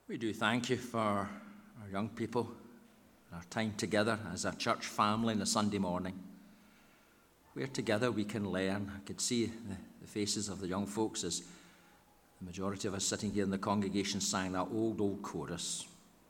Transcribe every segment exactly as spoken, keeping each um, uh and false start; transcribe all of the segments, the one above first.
We do thank you for our young people, our time together as a church family on a Sunday morning. Where together we can learn. I could see the, the faces of the young folks as the majority of us sitting here in the congregation sang that old, old chorus.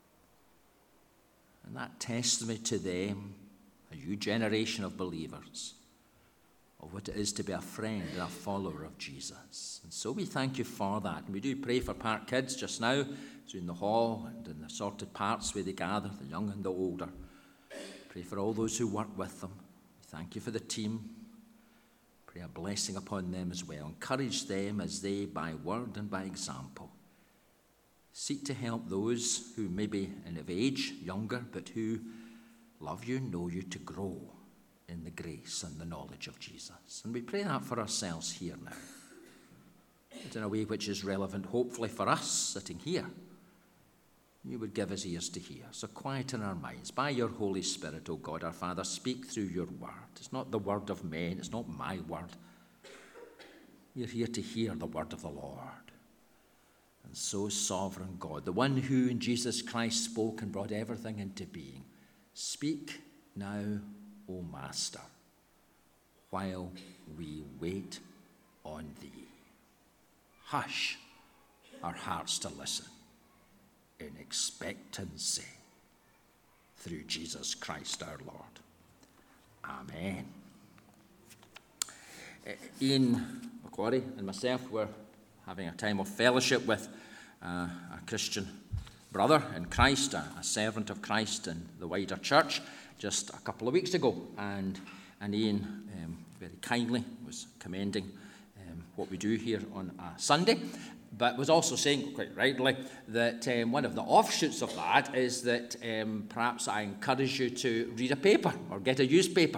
And that testimony to them, a new generation of believers, of what it is to be a friend and a follower of Jesus. And so we thank you for that. And we do pray for Park Kids just now, through in the hall and in the assorted parts where they gather, the young and the older. Pray for all those who work with them. We thank you for the team. Pray a blessing upon them as well. Encourage them as they, by word and by example, seek to help those who may be in of age, younger, but who love you, know you, to grow in the grace and the knowledge of Jesus. And we pray that for ourselves here now, but in a way which is relevant, hopefully, for us sitting here. You would give us ears to hear. So quieten our minds. By your Holy Spirit, O God, our Father, speak through your word. It's not the word of men. It's not my word. We're here to hear the word of the Lord. And so, sovereign God, the one who in Jesus Christ spoke and brought everything into being, speak now, O Master, while we wait on thee. Hush our hearts to listen in expectancy through Jesus Christ our Lord. Amen. Ian Macquarie and myself were having a time of fellowship with uh, a Christian brother in Christ, a, a servant of Christ in the wider church, just a couple of weeks ago. And, and Ian um, very kindly was commending um, what we do here on a Sunday, but was also saying, quite rightly, that um, one of the offshoots of that is that um, perhaps I encourage you to read a paper or get a newspaper.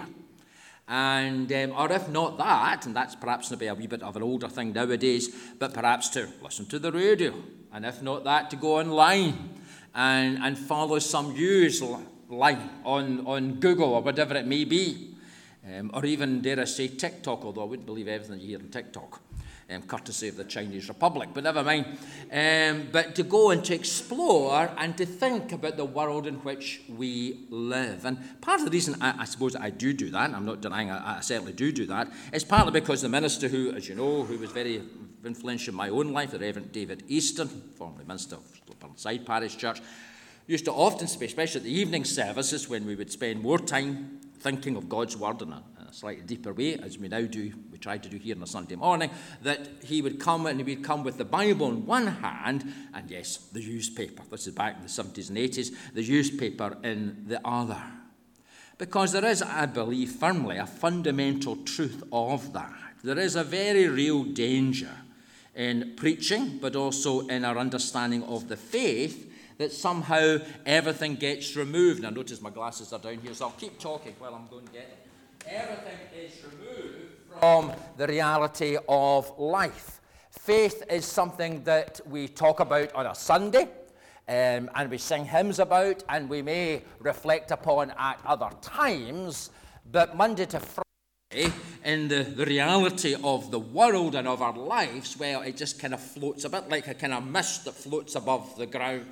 And, um, or if not that, and that's perhaps maybe a wee bit of an older thing nowadays, but perhaps to listen to the radio. And if not that, to go online and, and follow some news line on, on Google or whatever it may be. Um, or even, dare I say, TikTok, although I wouldn't believe everything you hear on TikTok. Um, courtesy of the Chinese Republic, but never mind. Um, but to go and to explore and to think about the world in which we live. And part of the reason I, I suppose I do do that, I'm not denying I, I certainly do do that, is partly because the minister who, as you know, who was very influential in my own life, the Reverend David Easton, formerly minister of Burnside Parish Church, used to often speak, especially at the evening services when we would spend more time thinking of God's word in a, in a slightly deeper way, as we now do, we try to do here on a Sunday morning, that he would come and he would come with the Bible in one hand, and yes, the newspaper. This is back in the seventies and eighties, the newspaper in the other. Because there is, I believe firmly, a fundamental truth of that. There is a very real danger in preaching, but also in our understanding of the faith, that somehow everything gets removed. And I notice my glasses are down here, so I'll keep talking while I'm going to get them. Everything is removed from the reality of life. Faith is something that we talk about on a Sunday, um, and we sing hymns about, and we may reflect upon at other times, but Monday to Friday, in the, the reality of the world and of our lives, well, it just kind of floats, a bit like a kind of mist that floats above the ground.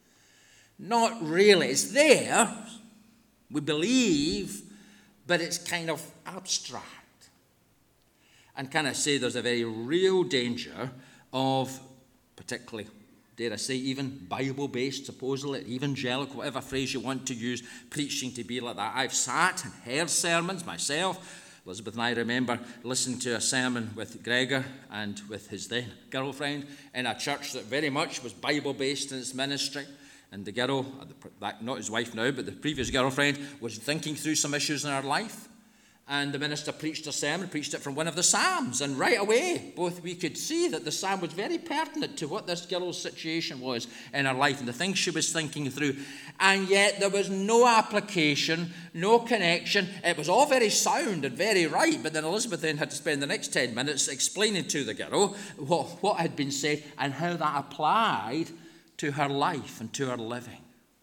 Not really. It's there, we believe, but it's kind of abstract. And can I say there's a very real danger of, particularly, dare I say, even Bible-based, supposedly, evangelical, whatever phrase you want to use, preaching to be like that. I've sat and heard sermons myself. Elizabeth and I remember listening to a sermon with Gregor and with his then girlfriend in a church that very much was Bible-based in its ministry. And the girl, not his wife now, but the previous girlfriend, was thinking through some issues in her life. And the minister preached a sermon, preached it from one of the Psalms. And right away, both we could see that the Psalm was very pertinent to what this girl's situation was in her life and the things she was thinking through. And yet there was no application, no connection. It was all very sound and very right. But then Elizabeth then had to spend the next ten minutes explaining to the girl what, what had been said and how that applied to her life and to her living.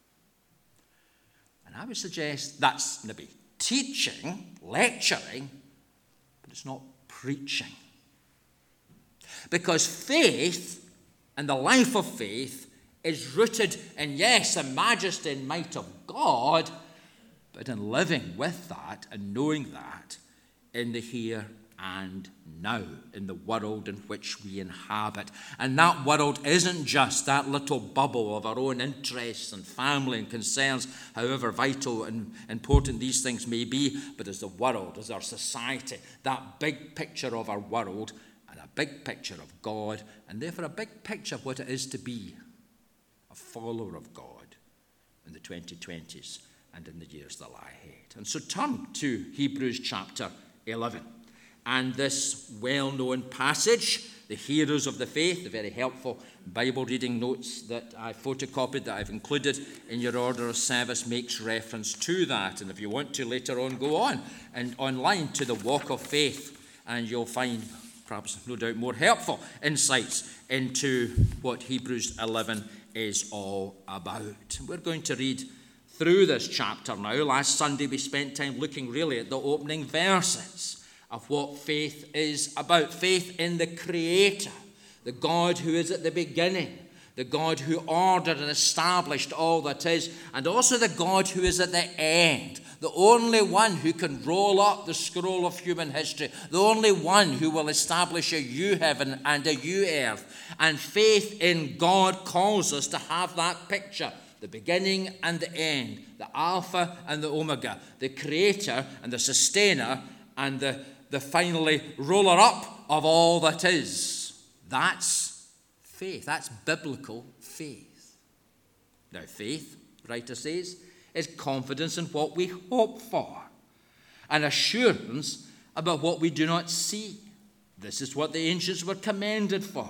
And I would suggest that's maybe teaching, lecturing, but it's not preaching. Because faith and the life of faith is rooted in, yes, the majesty and might of God, but in living with that and knowing that in the here and now, in the world in which we inhabit. And that world isn't just that little bubble of our own interests and family and concerns, however vital and important these things may be, but as the world, as our society, that big picture of our world and a big picture of God, and therefore a big picture of what it is to be a follower of God in the twenty twenties and in the years that lie ahead. And so turn to Hebrews chapter eleven. And this well-known passage, the heroes of the faith, the very helpful Bible reading notes that I photocopied, that I've included in your order of service, makes reference to that. And if you want to later on, go on and online to the Walk of Faith, and you'll find, perhaps no doubt, more helpful insights into what Hebrews eleven is all about. We're going to read through this chapter now. Last Sunday we spent time looking really at the opening verses of what faith is about. Faith in the Creator, the God who is at the beginning, the God who ordered and established all that is, and also the God who is at the end, the only one who can roll up the scroll of human history, the only one who will establish a new heaven and a new earth. And faith in God calls us to have that picture, the beginning and the end, the Alpha and the Omega, the Creator and the Sustainer, and the the finally roller up of all that is. That's faith. That's biblical faith. Now, faith, writer says, is confidence in what we hope for, an assurance about what we do not see. This is what the ancients were commended for.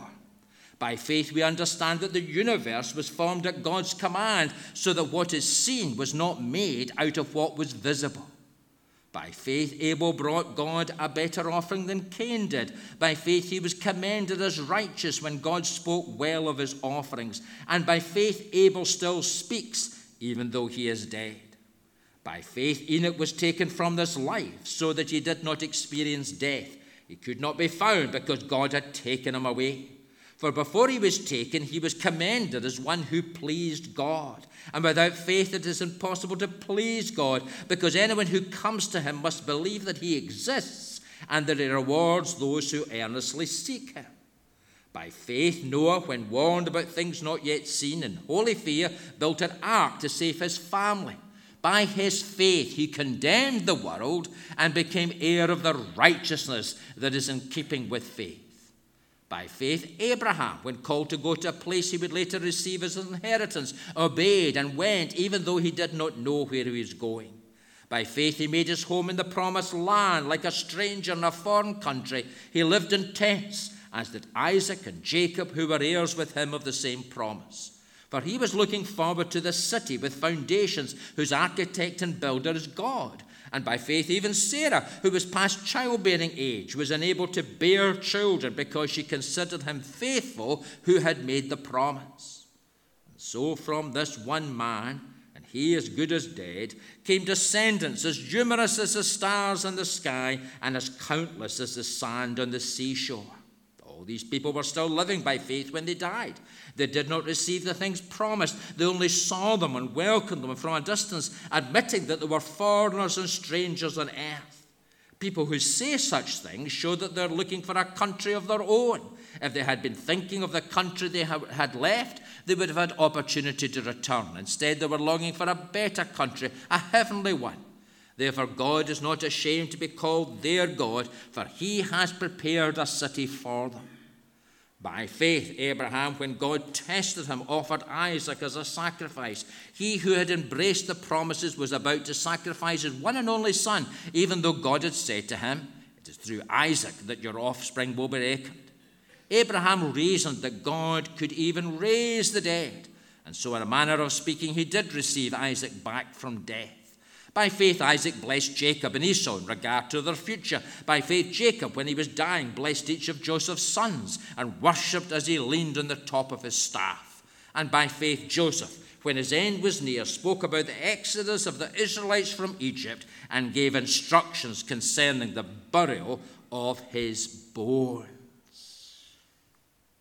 By faith, we understand that the universe was formed at God's command, so that what is seen was not made out of what was visible. By faith, Abel brought God a better offering than Cain did. By faith, he was commended as righteous when God spoke well of his offerings. And by faith, Abel still speaks, even though he is dead. By faith, Enoch was taken from this life, so that he did not experience death. He could not be found because God had taken him away. For before he was taken, he was commended as one who pleased God. And without faith it is impossible to please God, because anyone who comes to him must believe that he exists and that he rewards those who earnestly seek him. By faith Noah, when warned about things not yet seen, in holy fear built an ark to save his family. By his faith he condemned the world and became heir of the righteousness that is in keeping with faith. By faith, Abraham, when called to go to a place he would later receive as an inheritance, obeyed and went, even though he did not know where he was going. By faith, he made his home in the promised land, like a stranger in a foreign country. He lived in tents, as did Isaac and Jacob, who were heirs with him of the same promise. For he was looking forward to the city with foundations, whose architect and builder is God. And by faith, even Sarah, who was past childbearing age, was enabled to bear children because she considered him faithful who had made the promise. And so from this one man, and he as good as dead, came descendants as numerous as the stars in the sky and as countless as the sand on the seashore. All these people were still living by faith when they died. They did not receive the things promised. They only saw them and welcomed them from a distance, admitting that they were foreigners and strangers on earth. People who say such things show that they're looking for a country of their own. If they had been thinking of the country they had left, they would have had opportunity to return. Instead, they were longing for a better country, a heavenly one. Therefore, God is not ashamed to be called their God, for he has prepared a city for them. By faith, Abraham, when God tested him, offered Isaac as a sacrifice. He who had embraced the promises was about to sacrifice his one and only son, even though God had said to him, "It is through Isaac that your offspring will be reckoned." Abraham reasoned that God could even raise the dead, and so in a manner of speaking, he did receive Isaac back from death. By faith, Isaac blessed Jacob and Esau in regard to their future. By faith, Jacob, when he was dying, blessed each of Joseph's sons and worshipped as he leaned on the top of his staff. And by faith, Joseph, when his end was near, spoke about the exodus of the Israelites from Egypt and gave instructions concerning the burial of his bones.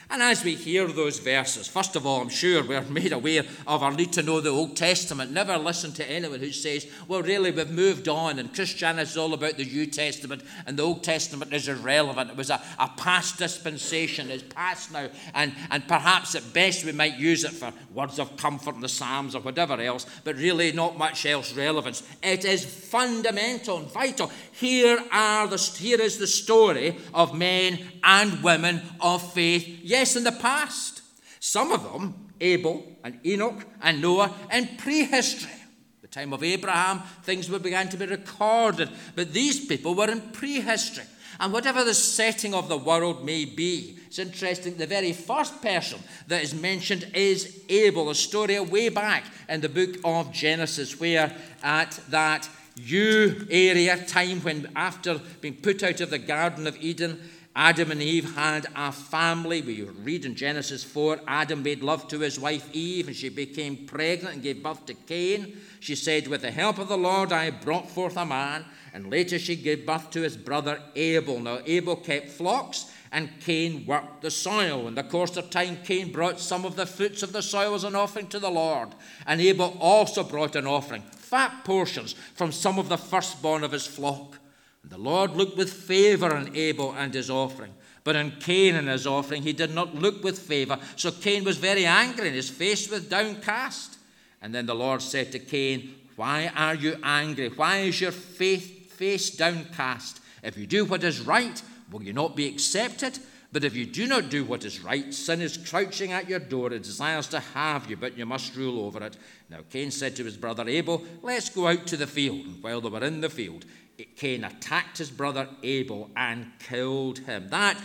And as we hear those verses, first of all, I'm sure we're made aware of our need to know the Old Testament. Never listen to anyone who says, well, really, we've moved on and Christianity is all about the New Testament and the Old Testament is irrelevant. It was a, a past dispensation. It's past now. And, and perhaps at best we might use it for words of comfort in the Psalms or whatever else, but really not much else relevance. It is fundamental and vital. Here, are the, here is the story of men and women of faith. Yes, in the past. Some of them, Abel and Enoch and Noah, in prehistory. The time of Abraham, things began to be recorded. But these people were in prehistory. And whatever the setting of the world may be, it's interesting, the very first person that is mentioned is Abel, a story way back in the book of Genesis, where at that Ewe area time when after being put out of the Garden of Eden, Adam and Eve had a family. We read in Genesis four, Adam made love to his wife Eve, and she became pregnant and gave birth to Cain. She said, with the help of the Lord, I brought forth a man. And later she gave birth to his brother Abel. Now Abel kept flocks, and Cain worked the soil. In the course of time, Cain brought some of the fruits of the soil as an offering to the Lord. And Abel also brought an offering, fat portions from some of the firstborn of his flock. And the Lord looked with favor on Abel and his offering. But on Cain and his offering he did not look with favor. So Cain was very angry, and his face was downcast. And then the Lord said to Cain, why are you angry? Why is your faith, face downcast? If you do what is right, will you not be accepted? But if you do not do what is right, sin is crouching at your door. It desires to have you, but you must rule over it. Now Cain said to his brother Abel, let's go out to the field. And while they were in the field, Cain attacked his brother Abel and killed him. That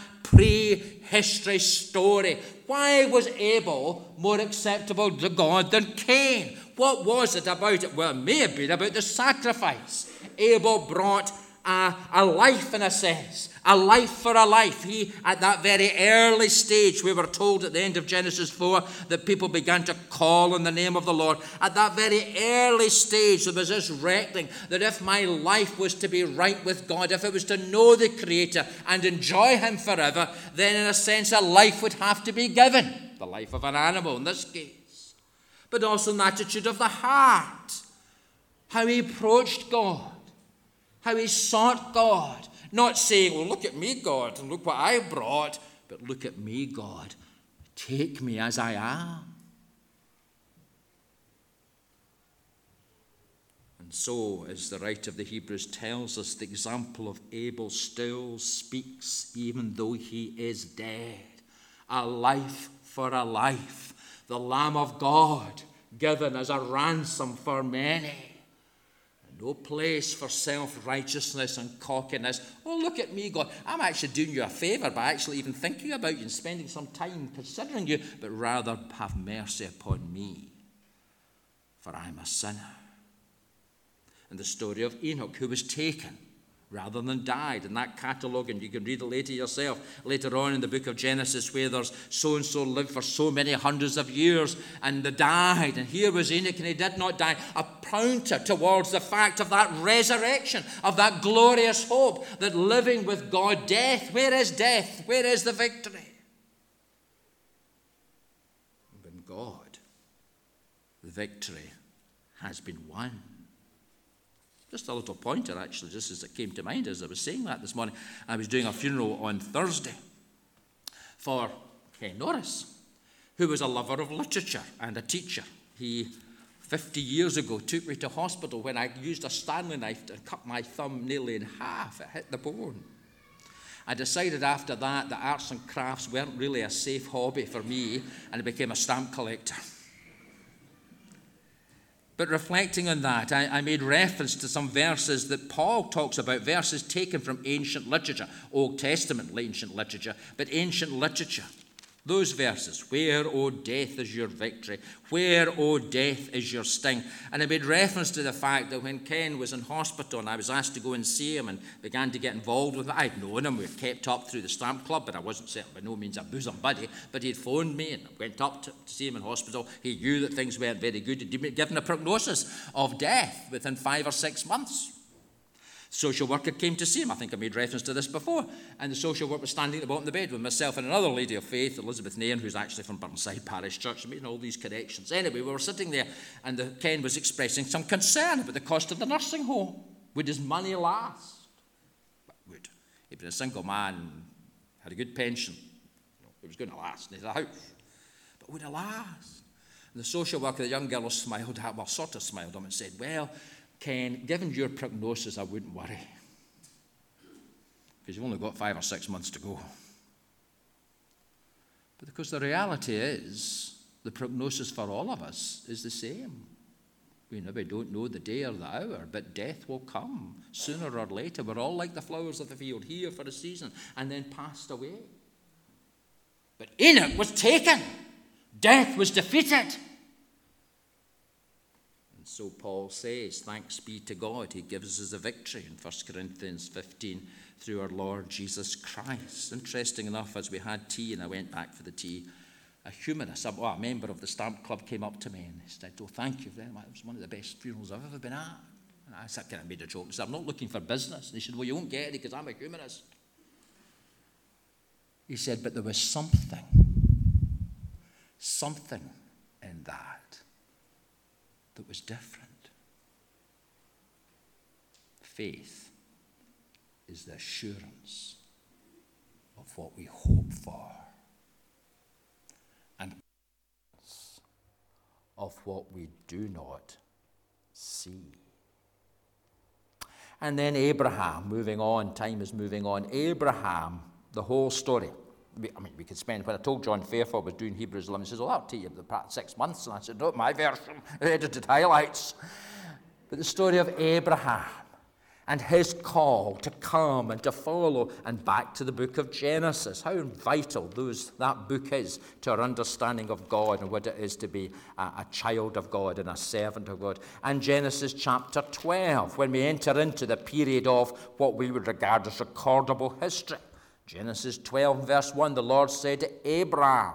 pre-history story. Why was Abel more acceptable to God than Cain? What was it about it? Well, it may have been about the sacrifice. Abel brought a, a life, in a sense, a life for a life. He, at that very early stage, we were told at the end of Genesis four that people began to call on the name of the Lord. At that very early stage, there was this reckoning that if my life was to be right with God, if it was to know the Creator and enjoy Him forever, then in a sense a life would have to be given. The life of an animal in this case. But also an attitude of the heart. How he approached God. How he sought God. Not saying, well, look at me, God, and look what I brought. But look at me, God. Take me as I am. And so, as the writer of the Hebrews tells us, the example of Abel still speaks even though he is dead. A life for a life. The Lamb of God given as a ransom for many. No place for self-righteousness and cockiness. Oh, look at me, God. I'm actually doing you a favor by actually even thinking about you and spending some time considering you, but rather have mercy upon me, for I'm a sinner. And the story of Enoch, who was taken rather than died, in that catalogue, and you can read it later yourself, later on in the book of Genesis, where there's so-and-so lived for so many hundreds of years, and they died, and here was Enoch, and he did not die, a pointer towards the fact of that resurrection, of that glorious hope, that living with God, death, where is death? Where is the victory? In God, the victory has been won. Just a little pointer, actually, just as it came to mind as I was saying that this morning. I was doing a funeral on Thursday for Ken Norris, who was a lover of literature and a teacher. He, fifty years ago, took me to hospital when I used a Stanley knife to cut my thumb nearly in half. It hit the bone. I decided after that that arts and crafts weren't really a safe hobby for me, and I became a stamp collector. But reflecting on that, I, I made reference to some verses that Paul talks about, verses taken from ancient literature, Old Testament ancient literature, but ancient literature. Those verses, where, O death, is your victory? Where, O death, is your sting? And I made reference to the fact that when Ken was in hospital and I was asked to go and see him and began to get involved with it, I'd known him, we've kept up through the Stamp Club, but I wasn't certainly by no means a bosom buddy, but he'd phoned me and I went up to, to see him in hospital. He knew that things weren't very good. He'd been given a prognosis of death within five or six months. Social worker came to see him. I think I made reference to this before. And the social worker was standing at the bottom of the bed with myself and another lady of faith, Elizabeth Nairn, who's actually from Burnside Parish Church, making all these connections. Anyway, we were sitting there, and the, Ken was expressing some concern about the cost of the nursing home. Would his money last? But would. He'd been a single man, had a good pension. It was going to last, and he had a house. But would it last? And the social worker, the young girl, smiled, well, sort of smiled at him and said, well, Ken, given your prognosis, I wouldn't worry. Because you've only got five or six months to go. But because the reality is, the prognosis for all of us is the same. We maybe don't know the day or the hour, but death will come sooner or later. We're all like the flowers of the field, here for a season, and then passed away. But Enoch was taken. Death was defeated. So Paul says, thanks be to God, he gives us a victory in First Corinthians fifteen through our Lord Jesus Christ. Interesting enough, as we had tea and I went back for the tea, a humanist, a, well, a member of the Stamp Club came up to me and he said, oh, thank you very much. It was one of the best funerals I've ever been at. And I said, kind of made a joke. I said, I'm not looking for business. And he said, well, you won't get any because I'm a humanist. He said, but there was something, something in that that was different. Faith is the assurance of what we hope for and of what we do not see. And then Abraham, moving on, time is moving on. Abraham, the whole story. I mean, we could spend, when I told John Fairfax was doing Hebrews eleven, he says, well, I'll tell you about six months. And I said, no, my version, edited highlights. But the story of Abraham and his call to come and to follow, and back to the book of Genesis, how vital those, that book is to our understanding of God and what it is to be a, a child of God and a servant of God. And Genesis chapter twelve, when we enter into the period of what we would regard as recordable history. Genesis twelve, verse one, the Lord said to Abraham,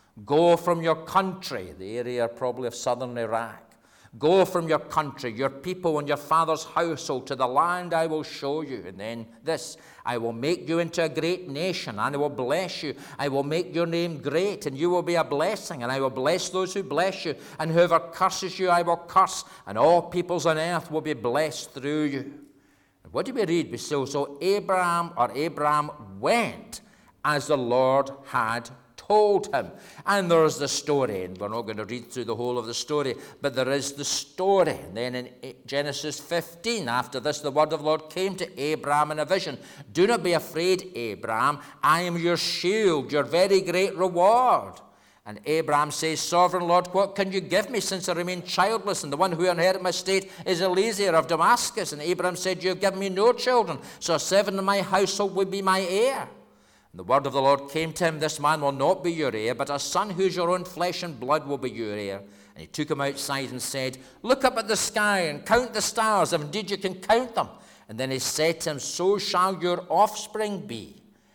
go from your country, the area probably of southern Iraq. Go from your country, your people, and your father's household to the land I will show you. And then this, I will make you into a great nation, and I will bless you. I will make your name great, and you will be a blessing. And I will bless those who bless you, and whoever curses you I will curse, and all peoples on earth will be blessed through you. What do we read? We say, so Abraham or Abraham went as the Lord had told him. And there's the story, and we're not going to read through the whole of the story, but there is the story. And then in Genesis fifteen, after this, the word of the Lord came to Abraham in a vision. Do not be afraid, Abraham. I am your shield, your very great reward. And Abraham says, Sovereign Lord, what can you give me since I remain childless? And the one who inherited my state is Eliezer of Damascus. And Abraham said, you have given me no children, so a servant in my household will be my heir. And the word of the Lord came to him, this man will not be your heir, but a son who is your own flesh and blood will be your heir. And he took him outside and said, look up at the sky and count the stars, if indeed you can count them. And then he said to him, so shall your offspring be.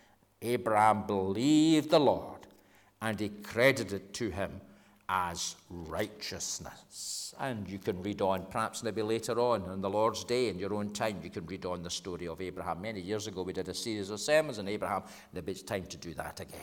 Abraham believed the Lord, and he credited it to him as righteousness. And you can read on, perhaps maybe later on, on the Lord's Day, in your own time, you can read on the story of Abraham. Many years ago, we did a series of sermons on Abraham, and maybe it's time to do that again.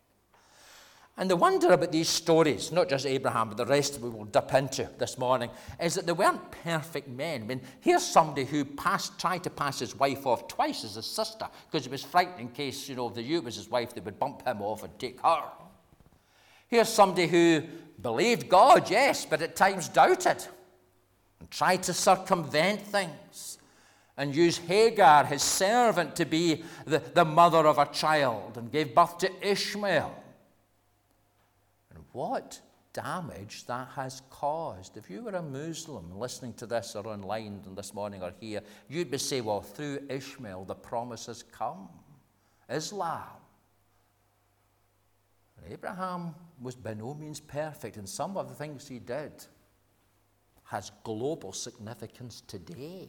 And the wonder about these stories, not just Abraham, but the rest we will dip into this morning, is that they weren't perfect men. I mean, here's somebody who passed, tried to pass his wife off twice as his sister, because he was frightened in case, you know, if they knew it was his wife, they would bump him off and take her. Here's somebody who believed God, yes, but at times doubted and tried to circumvent things and use Hagar, his servant, to be the, the mother of a child, and gave birth to Ishmael. And what damage that has caused. If you were a Muslim listening to this or online this morning or here, you'd be saying, well, through Ishmael the promise has come. Islam. Abraham was by no means perfect, and some of the things he did has global significance today.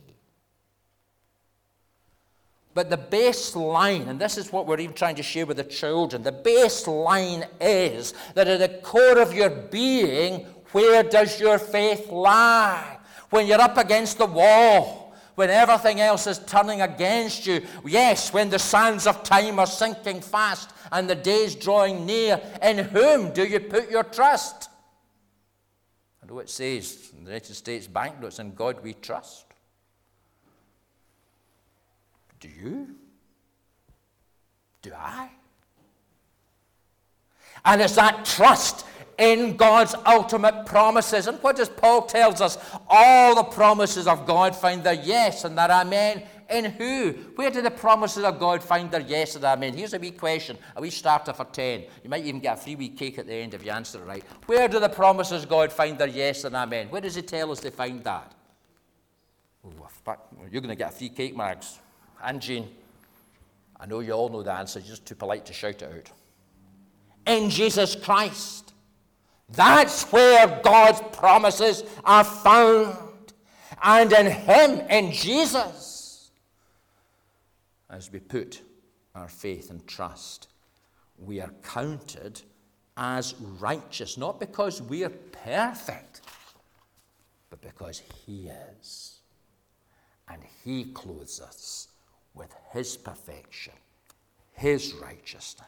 But the baseline, and this is what we're even trying to share with the children, the baseline is that at the core of your being, where does your faith lie? When you're up against the wall, when everything else is turning against you. Yes, when the sands of time are sinking fast and the days drawing near, in whom do you put your trust? I know it says in the United States banknotes, in God we trust. Do you? Do I? And it's that trust in God's ultimate promises. And what does Paul tells us? All the promises of God find their yes and their amen in who? Where do the promises of God find their yes and their amen? Here's a wee question, a wee starter for ten. You might even get a free wee cake at the end if you answer it right. Where do the promises of God find their yes and amen? Where does he tell us they find that? Oh, you're going to get a free cake, Mags. And Jean, I know you all know the answer, you're just too polite to shout it out. In Jesus Christ. That's where God's promises are found. And in him, in Jesus, as we put our faith and trust, we are counted as righteous, not because we are perfect, but because he is. And he clothes us with his perfection, his righteousness.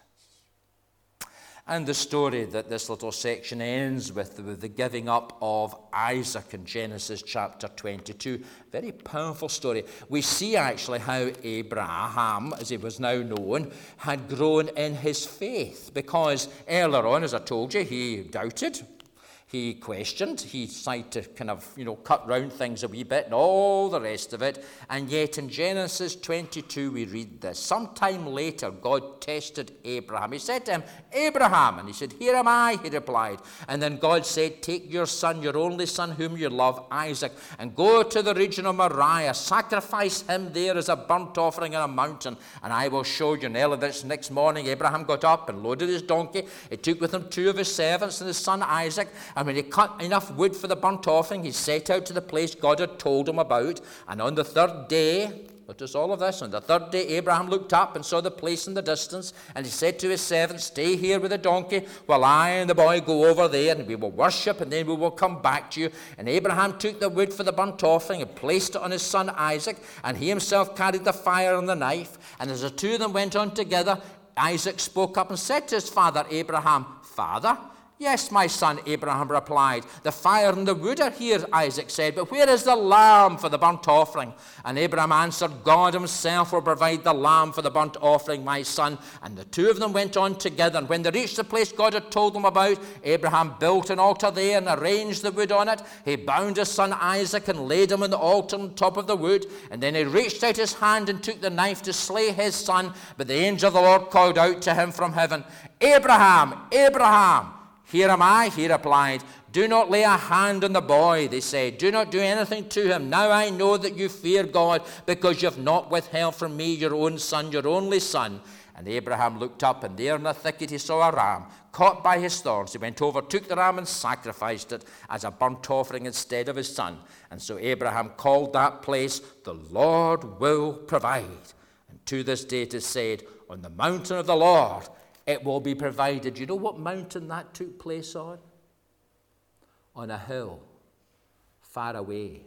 And the story that this little section ends with, with the giving up of Isaac in Genesis chapter twenty-two. Very powerful story. We see actually how Abraham, as he was now known, had grown in his faith. Because earlier on, as I told you, he doubted. He questioned, he tried to kind of, you know, cut round things a wee bit and all the rest of it. And yet in Genesis twenty-two we read this. Sometime later God tested Abraham. He said to him, Abraham, and he said, here am I, he replied. And then God said, take your son, your only son whom you love, Isaac, and go to the region of Moriah. Sacrifice him there as a burnt offering on a mountain, and I will show you. And early this next morning Abraham got up and loaded his donkey. He took with him two of his servants and his son Isaac. And when he cut enough wood for the burnt offering, he set out to the place God had told him about. And on the third day, notice all of this, on the third day Abraham looked up and saw the place in the distance. And he said to his servant, stay here with the donkey while I and the boy go over there, and we will worship, and then we will come back to you. And Abraham took the wood for the burnt offering and placed it on his son Isaac. And he himself carried the fire and the knife. And as the two of them went on together, Isaac spoke up and said to his father Abraham, Father? Yes, my son, Abraham replied. The fire and the wood are here, Isaac said, but where is the lamb for the burnt offering? And Abraham answered, God himself will provide the lamb for the burnt offering, my son. And the two of them went on together. And when they reached the place God had told them about, Abraham built an altar there and arranged the wood on it. He bound his son Isaac and laid him on the altar on top of the wood. And then he reached out his hand and took the knife to slay his son. But the angel of the Lord called out to him from heaven, Abraham, Abraham. Here am I, he replied. Do not lay a hand on the boy, they said. Do not do anything to him. Now I know that you fear God, because you have not withheld from me your own son, your only son. And Abraham looked up, and there in the thicket he saw a ram, caught by his thorns. He went over, took the ram, and sacrificed it as a burnt offering instead of his son. And so Abraham called that place, the Lord will provide. And to this day it is said, on the mountain of the Lord it will be provided. You know what mountain that took place on? On a hill, far away,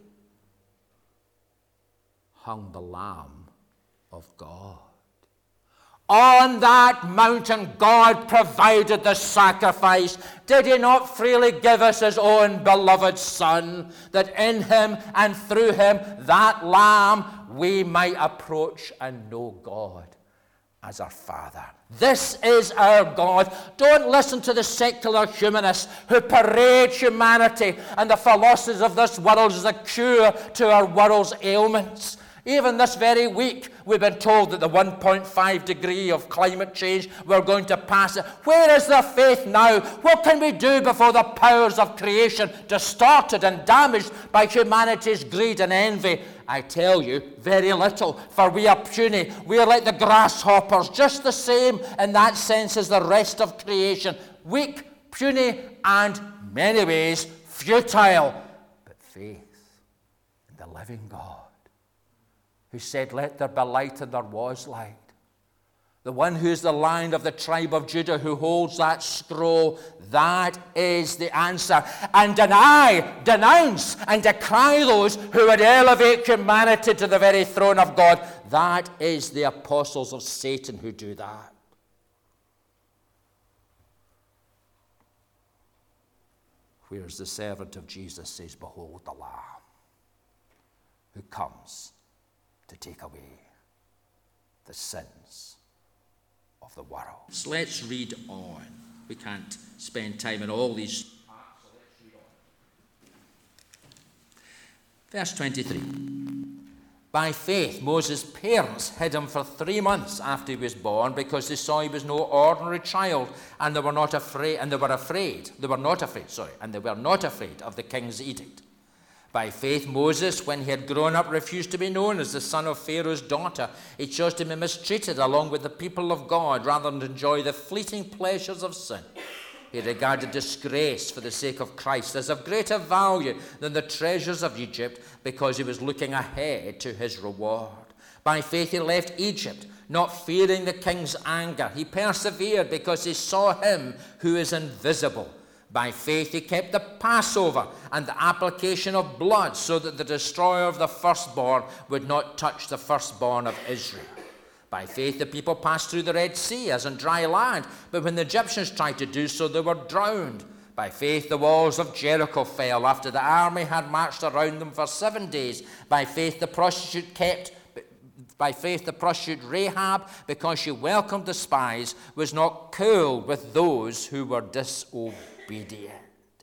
hung the Lamb of God. On that mountain, God provided the sacrifice. Did he not freely give us his own beloved Son, that in him and through him, that Lamb, we might approach and know God as our Father? This is our God. Don't listen to the secular humanists who parade humanity and the philosophies of this world as a cure to our world's ailments. Even this very week, we've been told that the one point five degree of climate change, we're going to pass it. Where is their faith now? What can we do before the powers of creation, distorted and damaged by humanity's greed and envy? I tell you, very little, for we are puny. We are like the grasshoppers, just the same in that sense as the rest of creation. Weak, puny, and in many ways futile. But faith in the living God, who said, let there be light, and there was light, The one who is the Lion of the tribe of Judah, who holds that scroll, that is the answer. And deny, denounce, and decry those who would elevate humanity to the very throne of God. That is the apostles of Satan who do that. Whereas the servant of Jesus says, behold the Lamb who comes to take away the sins of the world. So let's read on. We can't spend time in all these parts, so let's read on. Verse twenty-three. By faith, Moses' parents hid him for three months after he was born, because they saw he was no ordinary child, and they were not afraid. And they were afraid. They were not afraid. Sorry, and they were not afraid of the king's edict. By faith, Moses, when he had grown up, refused to be known as the son of Pharaoh's daughter. He chose to be mistreated along with the people of God rather than enjoy the fleeting pleasures of sin. He regarded disgrace for the sake of Christ as of greater value than the treasures of Egypt, because he was looking ahead to his reward. By faith, he left Egypt, not fearing the king's anger. He persevered because he saw him who is invisible. By faith, he kept the Passover and the application of blood, so that the destroyer of the firstborn would not touch the firstborn of Israel. By faith, the people passed through the Red Sea as on dry land, but when the Egyptians tried to do so, they were drowned. By faith, the walls of Jericho fell after the army had marched around them for seven days. By faith, the prostitute kept By faith, the prostitute Rahab, because she welcomed the spies, was not cooled with those who were disobedient.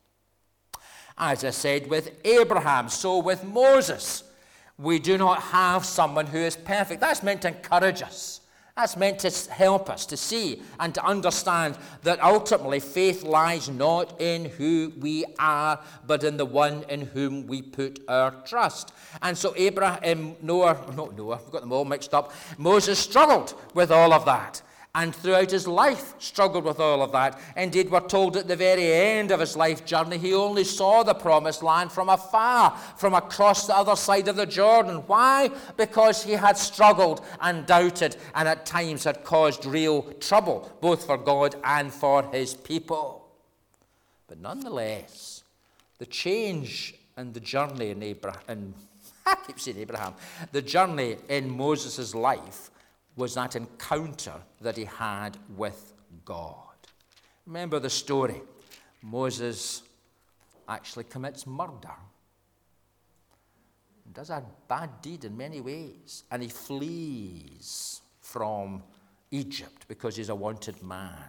As I said with Abraham, so with Moses. We do not have someone who is perfect. That's meant to encourage us. That's meant to help us to see and to understand that ultimately faith lies not in who we are, but in the one in whom we put our trust. And so Abraham, Noah, not Noah, we've got them all mixed up. Moses struggled with all of that. And throughout his life struggled with all of that. Indeed, we're told at the very end of his life journey, he only saw the promised land from afar, from across the other side of the Jordan. Why? Because he had struggled and doubted, and at times had caused real trouble, both for God and for his people. But nonetheless, the change and the journey in Abraham, I keep saying Abraham, the journey in Moses' life was that encounter that he had with God. Remember the story. Moses actually commits murder. He does a bad deed in many ways. And he flees from Egypt because he's a wanted man.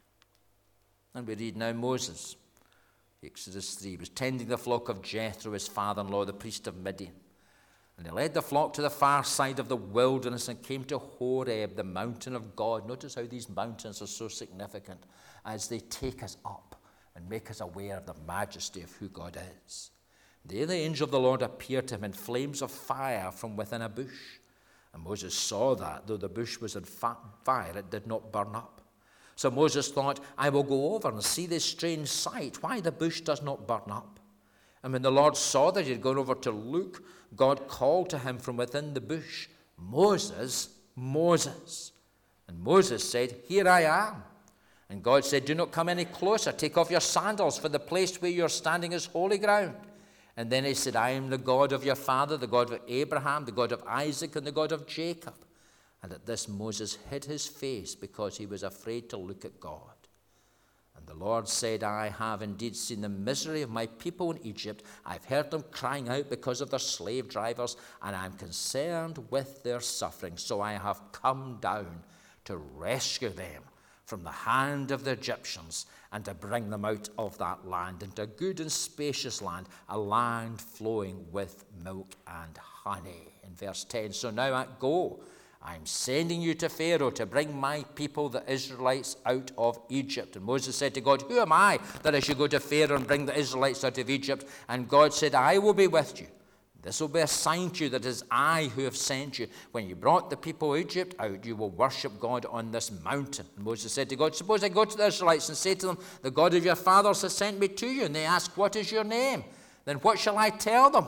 And we read now Moses, Exodus three, was tending the flock of Jethro, his father-in-law, the priest of Midian. And he led the flock to the far side of the wilderness and came to Horeb, the mountain of God. Notice how these mountains are so significant as they take us up and make us aware of the majesty of who God is. There the angel of the Lord appeared to him in flames of fire from within a bush. And Moses saw that, though the bush was on fire, it did not burn up. So Moses thought, I will go over and see this strange sight, why the bush does not burn up. And when the Lord saw that he had gone over to look, God called to him from within the bush, Moses, Moses. And Moses said, Here I am. And God said, Do not come any closer. Take off your sandals, for the place where you are standing is holy ground. And then he said, I am the God of your father, the God of Abraham, the God of Isaac, and the God of Jacob. And at this Moses hid his face because he was afraid to look at God. And the Lord said, I have indeed seen the misery of my people in Egypt. I've heard them crying out because of their slave drivers, and I'm concerned with their suffering. So I have come down to rescue them from the hand of the Egyptians and to bring them out of that land into a good and spacious land, a land flowing with milk and honey. In verse ten, so now I go. I'm sending you to Pharaoh to bring my people, the Israelites, out of Egypt. And Moses said to God, Who am I that I should go to Pharaoh and bring the Israelites out of Egypt? And God said, I will be with you. This will be a sign to you that it is I who have sent you. When you brought the people of Egypt out, you will worship God on this mountain. And Moses said to God, Suppose I go to the Israelites and say to them, The God of your fathers has sent me to you. And they ask, What is your name? Then what shall I tell them?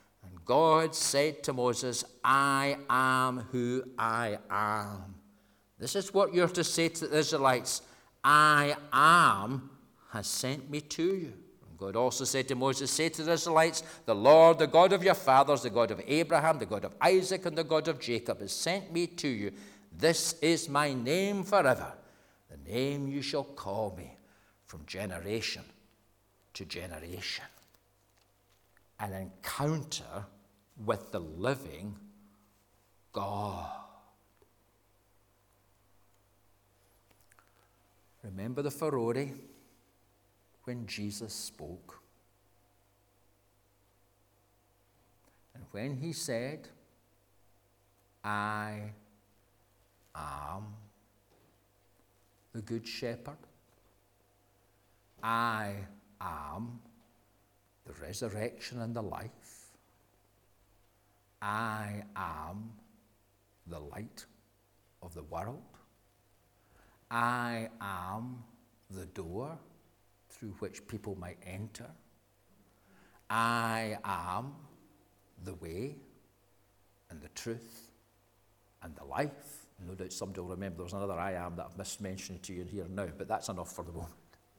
God said to Moses, I am who I am. This is what you're to say to the Israelites. I am has sent me to you. And God also said to Moses, say to the Israelites, the Lord, the God of your fathers, the God of Abraham, the God of Isaac, and the God of Jacob has sent me to you. This is my name forever, the name you shall call me from generation to generation. An encounter with the living God. Remember the Furore when Jesus spoke? And when he said, I am the good shepherd. I am the resurrection and the life. I am the light of the world. I am the door through which people might enter. I am the way and the truth and the life. No doubt somebody will remember there was another I am that I've mismentioned to you here now, but that's enough for the moment.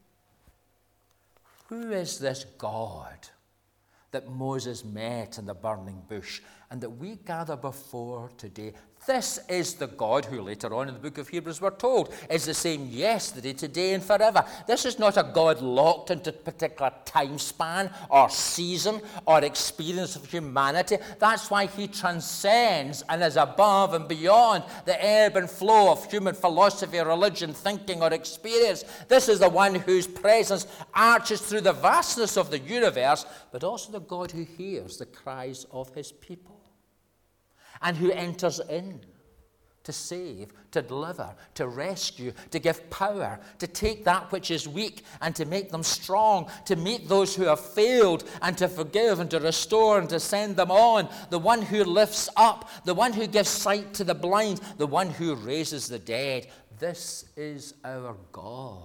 Who is this God that Moses met in the burning bush and that we gather before today? This is the God who later on in the book of Hebrews we're told is the same yesterday, today, and forever. This is not a God locked into a particular time span or season or experience of humanity. That's why he transcends and is above and beyond the ebb and flow of human philosophy, religion, thinking, or experience. This is the one whose presence arches through the vastness of the universe, but also the God who hears the cries of his people and who enters in to save, to deliver, to rescue, to give power, to take that which is weak and to make them strong, to meet those who have failed and to forgive and to restore and to send them on. The one who lifts up, the one who gives sight to the blind, the one who raises the dead. This is our God.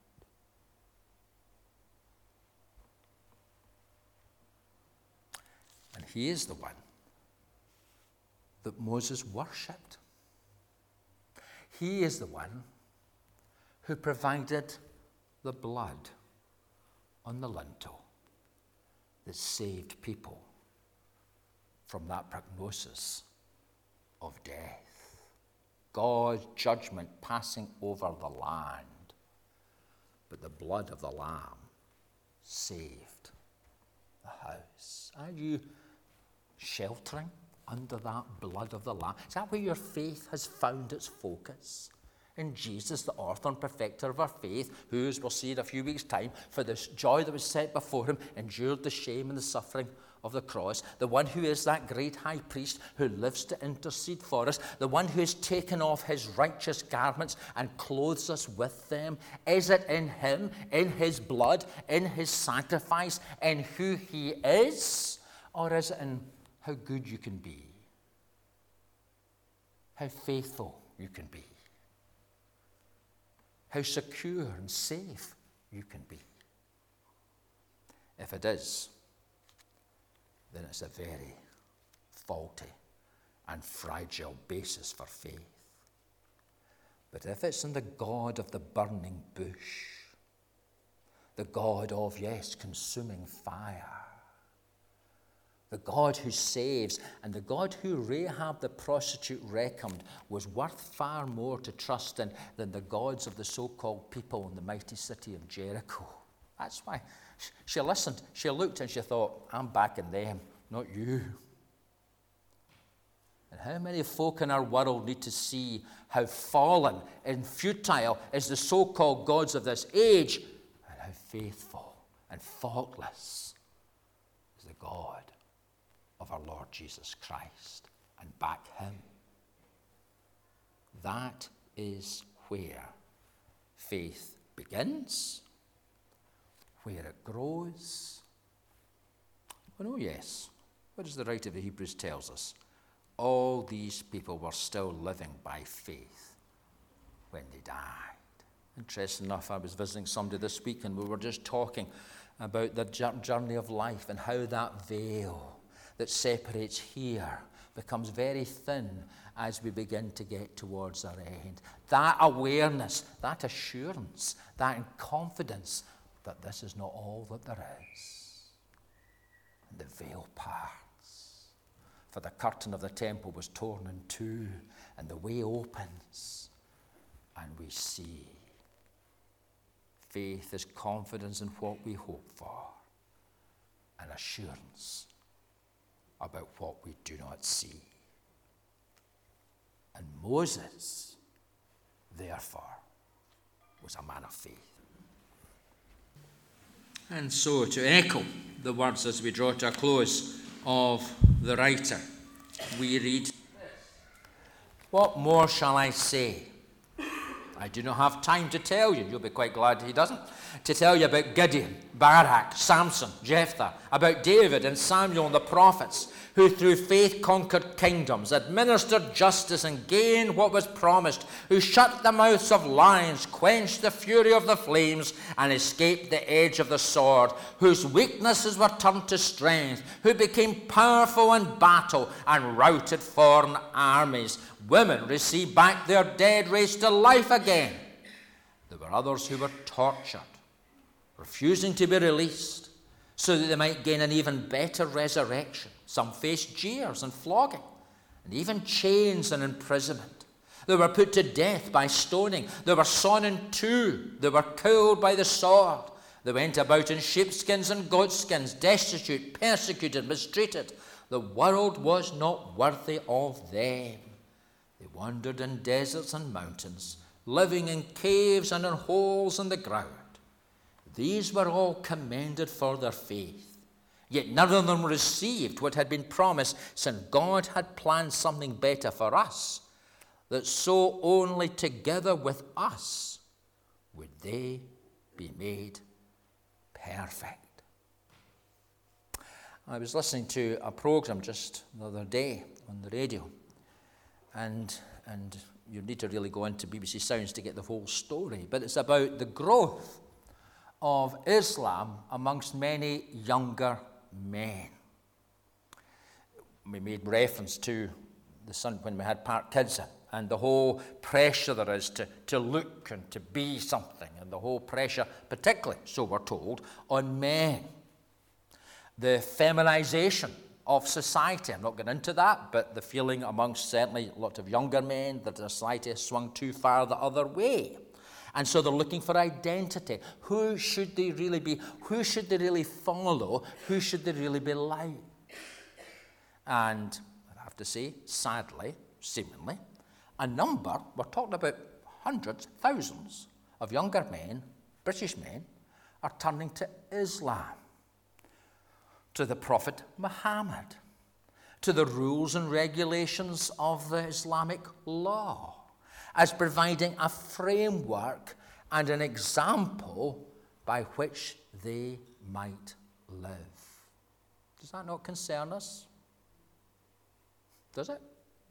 And he is the one that Moses worshipped. He is the one who provided the blood on the lintel that saved people from that prognosis of death. God's judgment passing over the land, but the blood of the Lamb saved the house. Are you sheltering under that blood of the Lamb? Is that where your faith has found its focus? In Jesus, the author and perfecter of our faith, who, as we'll see in a few weeks' time, for the joy that was set before him, endured the shame and the suffering of the cross, the one who is that great high priest who lives to intercede for us, the one who has taken off his righteous garments and clothes us with them. Is it in him, in his blood, in his sacrifice, in who he is? Or is it in how good you can be, how faithful you can be, how secure and safe you can be? If it is, then it's a very faulty and fragile basis for faith. But if it's in the God of the burning bush, the God of, yes, consuming fire, the God who saves, and the God who Rahab the prostitute reckoned was worth far more to trust in than the gods of the so-called people in the mighty city of Jericho. That's why she listened, she looked, and she thought, I'm backing them, not you. And how many folk in our world need to see how fallen and futile is the so-called gods of this age, and how faithful and faultless is the God of our Lord Jesus Christ, and back him. That is where faith begins, where it grows. Well, oh yes, what does the writer of the Hebrews tells us? All these people were still living by faith when they died. Interesting enough, I was visiting somebody this week and we were just talking about the journey of life and how that veil that separates here becomes very thin as we begin to get towards our end. That awareness, that assurance, that confidence that this is not all that there is. And the veil parts. For the curtain of the temple was torn in two, and the way opens, and we see. Faith is confidence in what we hope for, and assurance about what we do not see. And Moses, therefore, was a man of faith. And so, to echo the words as we draw to a close of the writer, we read, "What more shall I say? I do not have time to tell you," you'll be quite glad he doesn't, "to tell you about Gideon, Barak, Samson, Jephthah, about David and Samuel and the prophets, who through faith conquered kingdoms, administered justice and gained what was promised, who shut the mouths of lions, quenched the fury of the flames, and escaped the edge of the sword, whose weaknesses were turned to strength, who became powerful in battle and routed foreign armies. Women received back their dead, raised to life again. There were others who were tortured, refusing to be released, so that they might gain an even better resurrection. Some faced jeers and flogging, and even chains and imprisonment. They were put to death by stoning. They were sawn in two. They were killed by the sword. They went about in sheepskins and goatskins, destitute, persecuted, mistreated. The world was not worthy of them. They wandered in deserts and mountains, living in caves and in holes in the ground. These were all commended for their faith. Yet none of them received what had been promised, since God had planned something better for us, that so only together with us would they be made perfect." I was listening to a program just the other day on the radio, and and you need to really go into B B C Sounds to get the whole story, but it's about the growth of Islam amongst many younger men. We made reference to the son when we had Park Kids and the whole pressure there is to, to look and to be something, and the whole pressure, particularly, so we're told, on men. The feminization of society. I'm not going into that, but the feeling amongst certainly a lot of younger men that the society has swung too far the other way. And so they're looking for identity. Who should they really be? Who should they really follow? Who should they really be like? And I have to say, sadly, seemingly, a number, we're talking about hundreds, thousands of younger men, British men, are turning to Islam, to the Prophet Muhammad, to the rules and regulations of the Islamic law, as providing a framework and an example by which they might live. Does that not concern us? Does it?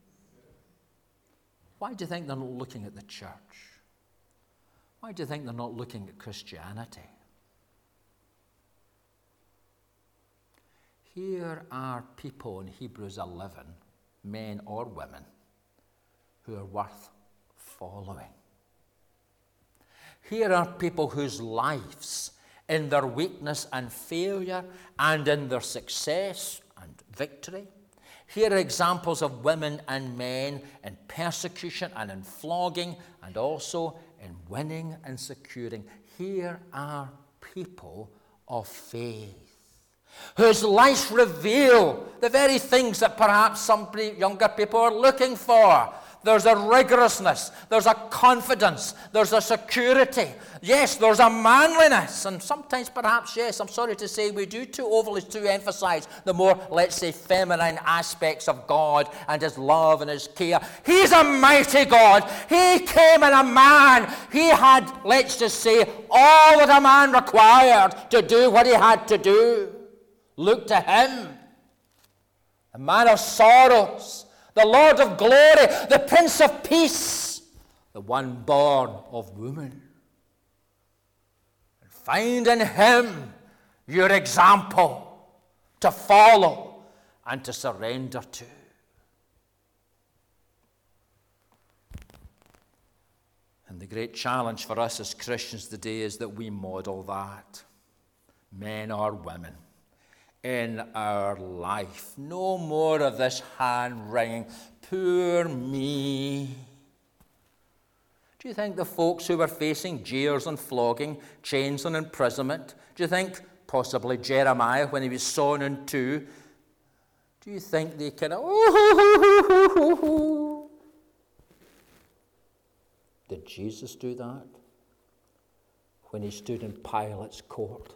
Why do you think they're not looking at the church? Why do you think they're not looking at Christianity? Here are people in Hebrews eleven, men or women, who are worth following. Here are people whose lives, in their weakness and failure, and in their success and victory, here are examples of women and men in persecution and in flogging, and also in winning and securing. Here are people of faith, whose lives reveal the very things that perhaps some younger people are looking for. There's a rigorousness, there's a confidence, there's a security. Yes, there's a manliness, and sometimes perhaps, yes, I'm sorry to say, we do too overly too emphasize the more, let's say, feminine aspects of God and his love and his care. He's a mighty God. He came in a man. He had, let's just say, all that a man required to do what he had to do. Look to him, the man of sorrows, the Lord of glory, the Prince of Peace, the one born of woman. And find in him your example to follow and to surrender to. the great challenge for us as Christians today is that we model that, men or women, in our life. No more of this hand-wringing, poor me. Do you think the folks who were facing jeers and flogging, chains and imprisonment, do you think possibly Jeremiah when he was sawn in two, do you think they kind of, oh, did Jesus do that when he stood in Pilate's court?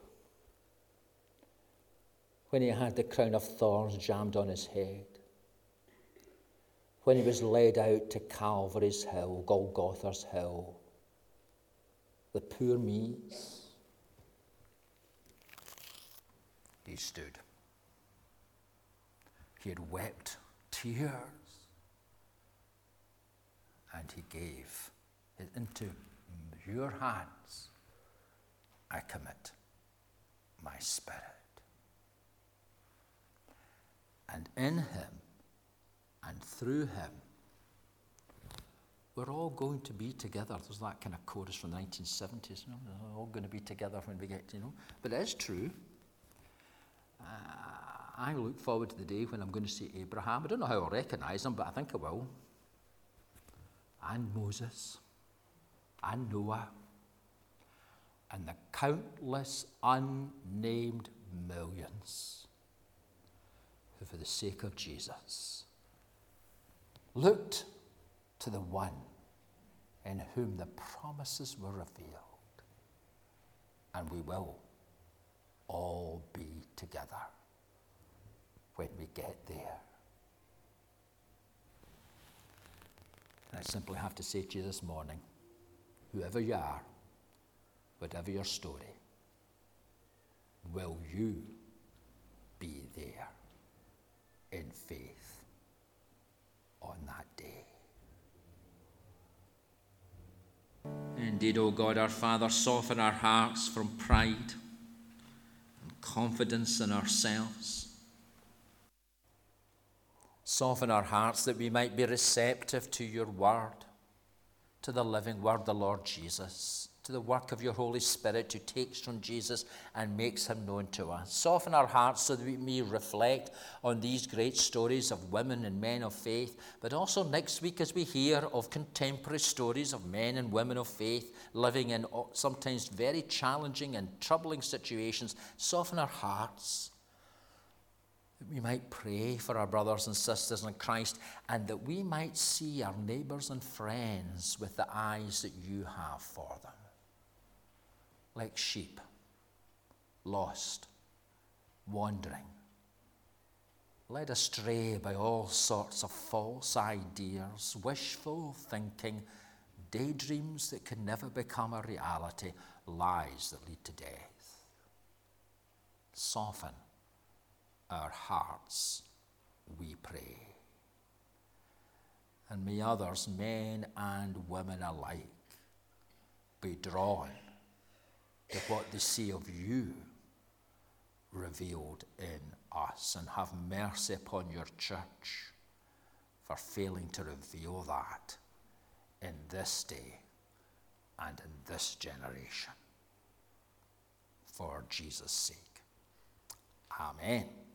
When he had the crown of thorns jammed on his head? When he was led out to Calvary's hill, Golgotha's hill? The poor me's? He stood. He had wept tears. And he gave it into your hands. I commit my spirit. And in him and through him, we're all going to be together. There's that kind of chorus from the nineteen seventies. You know? We're all going to be together when we get to, you know. But it is true. Uh, I look forward to the day when I'm going to see Abraham. I don't know how I'll recognize him, but I think I will. And Moses. And Noah. And the countless unnamed millions who, for the sake of Jesus, looked to the one in whom the promises were revealed. And we will all be together when we get there. And I simply have to say to you this morning, whoever you are, whatever your story, will you be there in faith on that day? Indeed, O God, our Father, soften our hearts from pride and confidence in ourselves. Soften our hearts that we might be receptive to your word, to the living word, the Lord Jesus, to the work of your Holy Spirit who takes from Jesus and makes him known to us. Soften our hearts so that we may reflect on these great stories of women and men of faith, but also next week as we hear of contemporary stories of men and women of faith living in sometimes very challenging and troubling situations. Soften our hearts that we might pray for our brothers and sisters in Christ, and that we might see our neighbours and friends with the eyes that you have for them. Like sheep, lost, wandering, led astray by all sorts of false ideas, wishful thinking, daydreams that can never become a reality, lies that lead to death. Soften our hearts, we pray. And may others, men and women alike, be drawn to what they see of you revealed in us, and have mercy upon your church for failing to reveal that in this day and in this generation. For Jesus' sake. Amen.